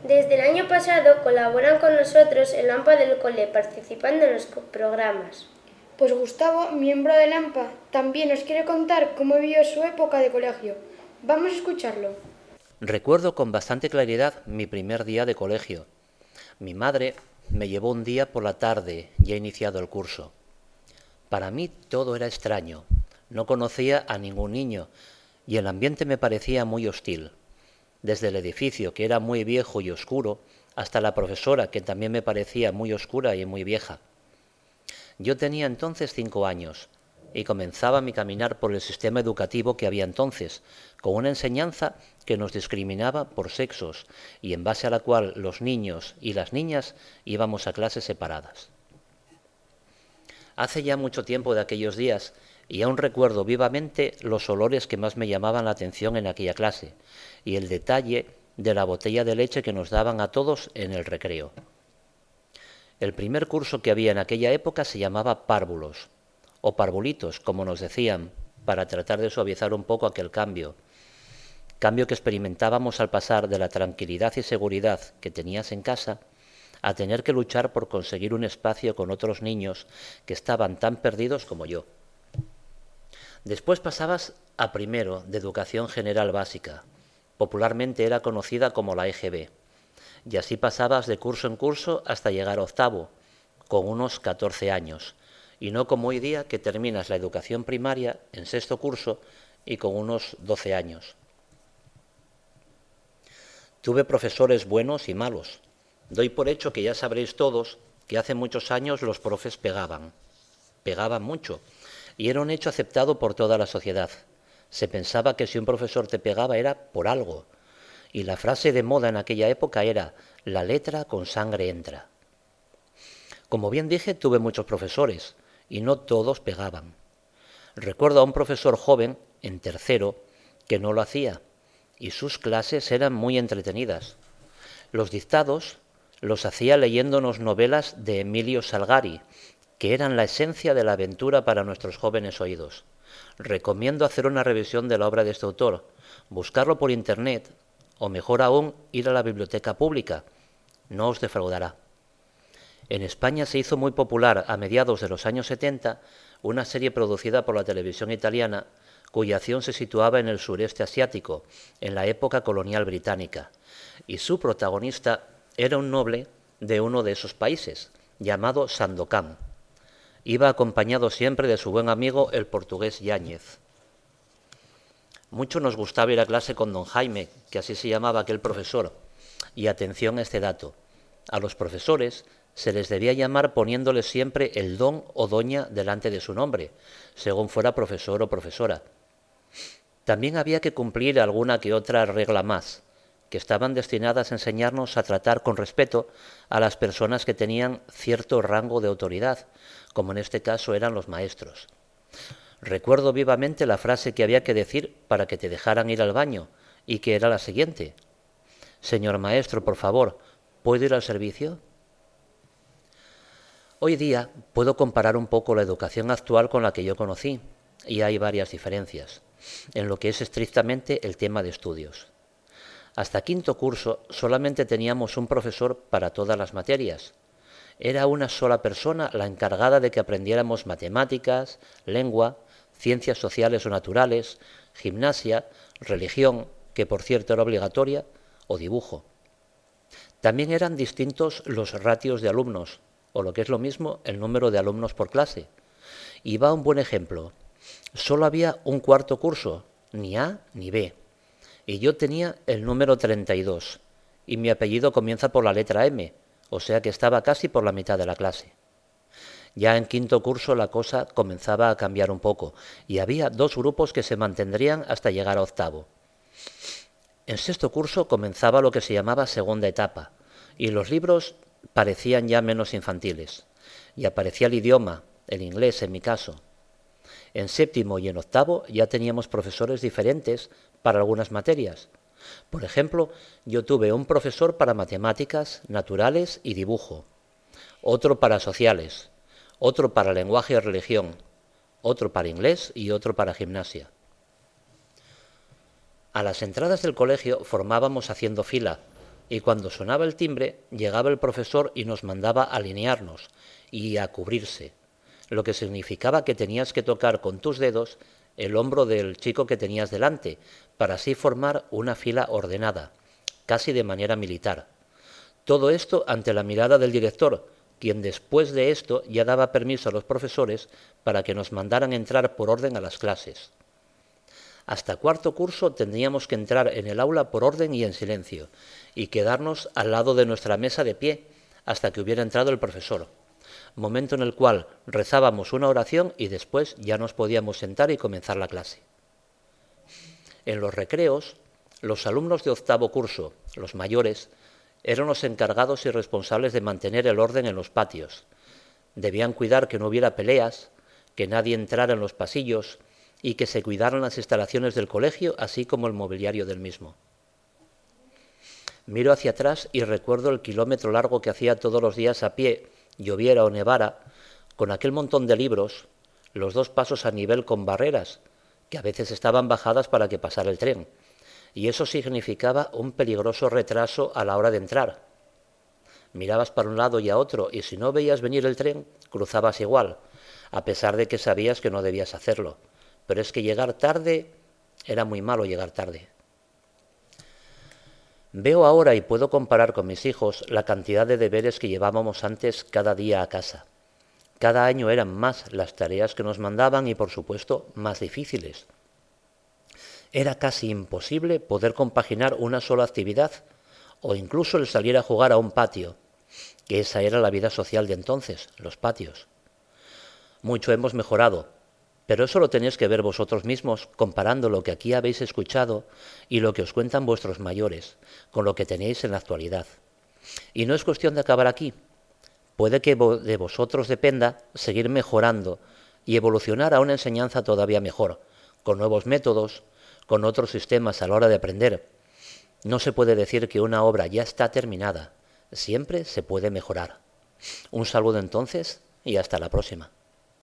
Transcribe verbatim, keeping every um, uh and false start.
Desde el año pasado colaboran con nosotros en la AMPA del cole, participando en los programas. Pues Gustavo, miembro de la AMPA, también nos quiere contar cómo vivió su época de colegio. Vamos a escucharlo. Recuerdo con bastante claridad mi primer día de colegio. Mi madre me llevó un día por la tarde, ya iniciado el curso. Para mí todo era extraño. No conocía a ningún niño y el ambiente me parecía muy hostil. Desde el edificio, que era muy viejo y oscuro, hasta la profesora, que también me parecía muy oscura y muy vieja. Yo tenía entonces cinco años y comenzaba mi caminar por el sistema educativo que había entonces, con una enseñanza que nos discriminaba por sexos y en base a la cual los niños y las niñas íbamos a clases separadas. Hace ya mucho tiempo de aquellos días y aún recuerdo vivamente los olores que más me llamaban la atención en aquella clase y el detalle de la botella de leche que nos daban a todos en el recreo. El primer curso que había en aquella época se llamaba párvulos, o parvulitos, como nos decían, para tratar de suavizar un poco aquel cambio. Cambio que experimentábamos al pasar de la tranquilidad y seguridad que tenías en casa a tener que luchar por conseguir un espacio con otros niños que estaban tan perdidos como yo. Después pasabas a primero de Educación General Básica, popularmente era conocida como la E G B, y así pasabas de curso en curso hasta llegar a octavo, con unos catorce años, y no como hoy día que terminas la educación primaria en sexto curso y con unos doce años. Tuve profesores buenos y malos. Doy por hecho que ya sabréis todos que hace muchos años los profes pegaban. Pegaban mucho, y era un hecho aceptado por toda la sociedad. Se pensaba que si un profesor te pegaba era por algo, y la frase de moda en aquella época era «la letra con sangre entra». Como bien dije, tuve muchos profesores, y no todos pegaban. Recuerdo a un profesor joven, en tercero, que no lo hacía, y sus clases eran muy entretenidas. Los dictados los hacía leyéndonos novelas de Emilio Salgari, que eran la esencia de la aventura para nuestros jóvenes oídos. Recomiendo hacer una revisión de la obra de este autor, buscarlo por internet, o mejor aún, ir a la biblioteca pública. No os defraudará. En España se hizo muy popular a mediados de los años setenta una serie producida por la televisión italiana cuya acción se situaba en el sureste asiático, en la época colonial británica, y su protagonista era un noble de uno de esos países, llamado Sandokan. Iba acompañado siempre de su buen amigo el portugués Yáñez. Mucho nos gustaba ir a clase con don Jaime, que así se llamaba aquel profesor, y atención a este dato, a los profesores se les debía llamar poniéndoles siempre el don o doña delante de su nombre, según fuera profesor o profesora. También había que cumplir alguna que otra regla más, que estaban destinadas a enseñarnos a tratar con respeto a las personas que tenían cierto rango de autoridad, como en este caso eran los maestros. Recuerdo vivamente la frase que había que decir para que te dejaran ir al baño, y que era la siguiente: «Señor maestro, por favor, ¿puedo ir al servicio?». Hoy día puedo comparar un poco la educación actual con la que yo conocí, y hay varias diferencias, en lo que es estrictamente el tema de estudios. Hasta quinto curso solamente teníamos un profesor para todas las materias. Era una sola persona la encargada de que aprendiéramos matemáticas, lengua, ciencias sociales o naturales, gimnasia, religión, que por cierto era obligatoria, o dibujo. También eran distintos los ratios de alumnos, o lo que es lo mismo, el número de alumnos por clase. Y va un buen ejemplo. Solo había un cuarto curso, ni A ni B. Y yo tenía el número treinta y dos, y mi apellido comienza por la letra M, o sea que estaba casi por la mitad de la clase. Ya en quinto curso la cosa comenzaba a cambiar un poco, y había dos grupos que se mantendrían hasta llegar a octavo. En sexto curso comenzaba lo que se llamaba segunda etapa, y los libros parecían ya menos infantiles, y aparecía el idioma, el inglés en mi caso. En séptimo y en octavo ya teníamos profesores diferentes para algunas materias. Por ejemplo, yo tuve un profesor para matemáticas, naturales y dibujo, otro para sociales, otro para lenguaje y religión, otro para inglés y otro para gimnasia. A las entradas del colegio formábamos haciendo fila, y cuando sonaba el timbre llegaba el profesor y nos mandaba alinearnos y a cubrirse, lo que significaba que tenías que tocar con tus dedos el hombro del chico que tenías delante, para así formar una fila ordenada, casi de manera militar. Todo esto ante la mirada del director, quien después de esto ya daba permiso a los profesores para que nos mandaran entrar por orden a las clases. Hasta cuarto curso tendríamos que entrar en el aula por orden y en silencio, y quedarnos al lado de nuestra mesa de pie hasta que hubiera entrado el profesor, momento en el cual rezábamos una oración y después ya nos podíamos sentar y comenzar la clase. En los recreos, los alumnos de octavo curso, los mayores, eran los encargados y responsables de mantener el orden en los patios. Debían cuidar que no hubiera peleas, que nadie entrara en los pasillos y que se cuidaran las instalaciones del colegio, así como el mobiliario del mismo. Miro hacia atrás y recuerdo el kilómetro largo que hacía todos los días a pie, lloviera o nevara, con aquel montón de libros, los dos pasos a nivel con barreras, que a veces estaban bajadas para que pasara el tren, y eso significaba un peligroso retraso a la hora de entrar. Mirabas para un lado y a otro, y si no veías venir el tren, cruzabas igual, a pesar de que sabías que no debías hacerlo. Pero es que llegar tarde, era muy malo llegar tarde. Veo ahora y puedo comparar con mis hijos la cantidad de deberes que llevábamos antes cada día a casa. Cada año eran más las tareas que nos mandaban y, por supuesto, más difíciles. Era casi imposible poder compaginar una sola actividad o incluso el salir a jugar a un patio, que esa era la vida social de entonces, los patios. Mucho hemos mejorado, pero eso lo tenéis que ver vosotros mismos comparando lo que aquí habéis escuchado y lo que os cuentan vuestros mayores con lo que tenéis en la actualidad. Y no es cuestión de acabar aquí. Puede que de vosotros dependa seguir mejorando y evolucionar a una enseñanza todavía mejor, con nuevos métodos, con otros sistemas a la hora de aprender. No se puede decir que una obra ya está terminada, siempre se puede mejorar. Un saludo entonces y hasta la próxima.